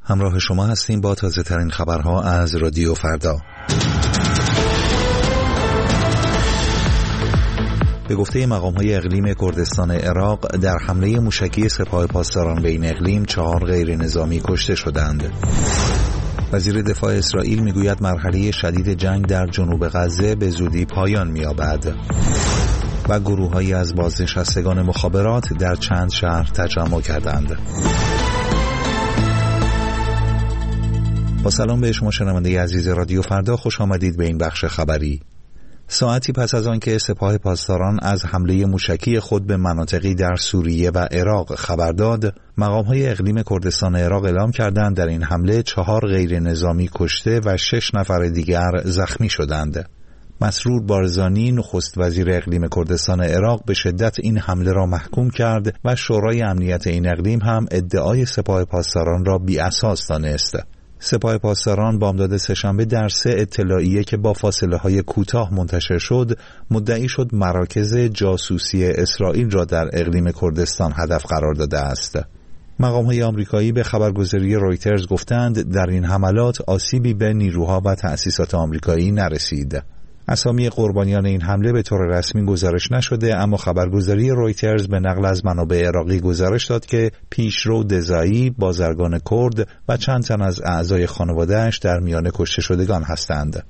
همراه شما هستیم با تازه ترین خبرها از رادیو فردا. به گفته مقام‌های اقلیم کردستان عراق، در حمله موشکی سپاه پاسداران به این اقلیم 4 غیر نظامی کشته شدند. وزیر دفاع اسرائیل میگوید مرحله شدید جنگ در جنوب غزه به زودی پایان می‌یابد. و گروه‌هایی از بازنشستگان مخابرات در چند شهر تجمع کردند. با سلام به شما شنونده عزیز رادیو فردا، خوش آمدید به این بخش خبری. ساعتی پس از آن که سپاه پاسداران از حمله موشکی خود به مناطقی در سوریه و عراق خبر داد، مقام‌های اقلیم کردستان عراق اعلام کردند در این حمله 4 غیر نظامی کشته و 6 نفر دیگر زخمی شدند. مسرور بارزانی نخست وزیر اقلیم کردستان عراق به شدت این حمله را محکوم کرد و شورای امنیت این اقلیم هم ادعای سپاه پاسداران را بی‌اساس دانست. سپاه پاسداران بامداد سه‌شنبه در 3 اطلاعیه که با فاصله‌های کوتاه منتشر شد، مدعی شد مراکز جاسوسی اسرائیل را در اقلیم کردستان هدف قرار داده است. مقام‌های آمریکایی به خبرگزاری رویترز گفتند در این حملات آسیبی به نیروها و تأسیسات آمریکایی نرسید. اسامی قربانیان این حمله به طور رسمی گزارش نشده، اما خبرگزاری رویترز به نقل از منابع عراقی گزارش داد که پیشرو دزایی، بازرگان کرد و چند تن از اعضای خانواده‌اش در میان کشته شدگان هستند.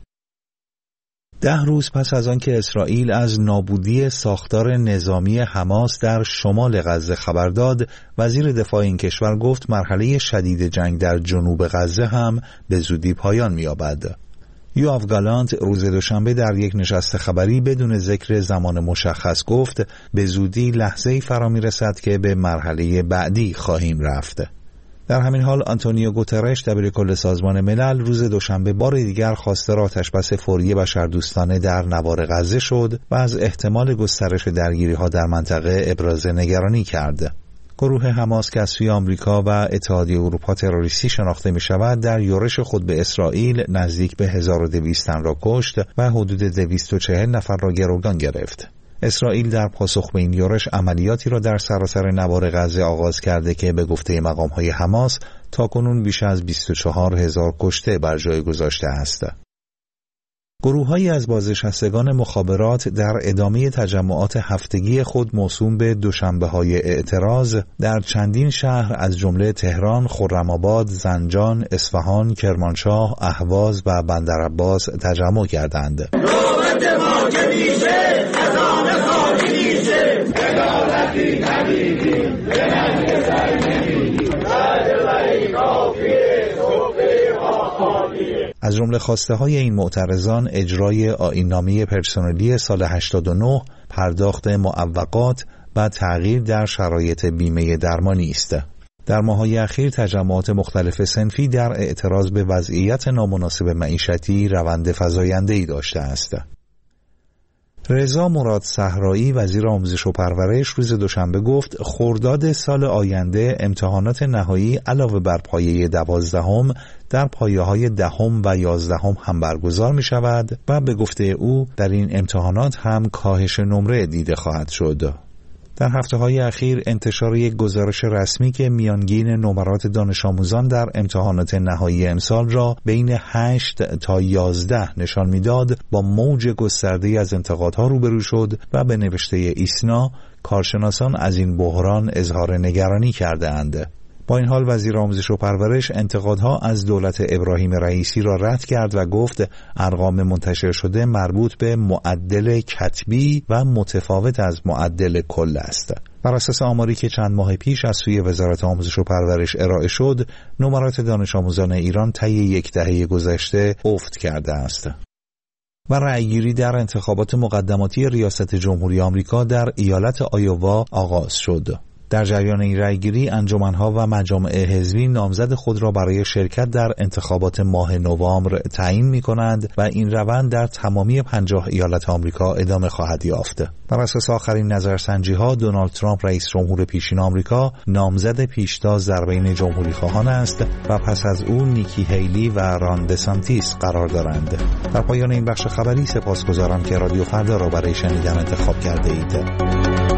10 روز پس از آن که اسرائیل از نابودی ساختار نظامی حماس در شمال غزه خبر داد، وزیر دفاع این کشور گفت مرحله شدید جنگ در جنوب غزه هم به زودی پایان می‌یابد. یواف گالانت روز دوشنبه در یک نشست خبری بدون ذکر زمان مشخص گفت به زودی لحظه‌ای فرا می‌رسد که به مرحله بعدی خواهیم رفت. در همین حال آنتونیو گوترش دبیرکل سازمان ملل روز دوشنبه بار دیگر خواستار آتشبس فوری بشردوستانه در نوار غزه شد و از احتمال گسترش درگیری‌ها در منطقه ابراز نگرانی کرد. گروه حماس که از سوی آمریکا و اتحادیه اروپا تروریستی شناخته می شود، در یورش خود به اسرائیل نزدیک به 1200 تن را کشت و حدود 240 نفر را گروگان گرفت. اسرائیل در پاسخ به این یورش عملیاتی را در سراسر نوار غزه آغاز کرده که به گفته مقام‌های حماس تاکنون بیش از 24000 کشته بر جای گذاشته است. گروه‌هایی از بازنشستگان مخابرات در ادامه تجمعات هفتگی خود موسوم به دوشنبه‌های اعتراض در چندین شهر از جمله تهران، خرم‌آباد، زنجان، اصفهان، کرمانشاه، اهواز و بندرعباس تجمع کردند. نوبت ما که میشه، خزانه خالی میشه، عدالتی ندیدیم، به ننگ سر نمیدیم، رای کافیه، از جمله خواسته های این معترضان اجرای آیین‌نامه پرسنلی سال 89، پرداخت معوقات و تغییر در شرایط بیمه درمانی است. در ماه‌های اخیر تجمعات مختلف صنفی در اعتراض به وضعیت نامناسب معیشتی روند فزاینده‌ای داشته است. رضا مراد صحرایی وزیر آموزش و پرورش روز دوشنبه گفت خرداد سال آینده امتحانات نهایی علاوه بر پایه 12 در پایه‌های 10 و 11 هم برگزار می شود و به گفته او در این امتحانات هم کاهش نمره دیده خواهد شد. در هفته‌های اخیر انتشار یک گزارش رسمی که میانگین نمرات دانش آموزان در امتحانات نهایی امسال را بین 8 تا 11 نشان میداد با موج گسترده‌ای از انتقادها روبرو شد و به نوشته ایسنا کارشناسان از این بحران اظهار نگرانی کرده‌اند. با این حال وزیر آموزش و پرورش انتقادها از دولت ابراهیم رئیسی را رد کرد و گفت ارقام منتشر شده مربوط به معدل کتبی و متفاوت از معدل کل است. بر اساس آماری که چند ماه پیش از سوی وزارت آموزش و پرورش ارائه شد، نمرات دانش آموزان ایران طی یک دهه گذشته افت کرده است. و رأیگیری در انتخابات مقدماتی ریاست جمهوری آمریکا در ایالت آیووا آغاز شد. در جریان این رأیگیری انجمن‌ها و مجامع حزبی نامزد خود را برای شرکت در انتخابات ماه نوامبر تعیین می‌کنند و این روند در تمامی 50 ایالت آمریکا ادامه خواهد یافت. بر اساس آخرین نظرسنجی‌ها دونالد ترامپ رئیس جمهور پیشین آمریکا نامزد پیشتاز در بین جمهوری‌خواهان است و پس از او نیکی هیلی و ران دسانتیس قرار دارند. در پایان این بخش خبری سپاسگزارم که رادیو فردا را برای شنیدن انتخاب کرده اید.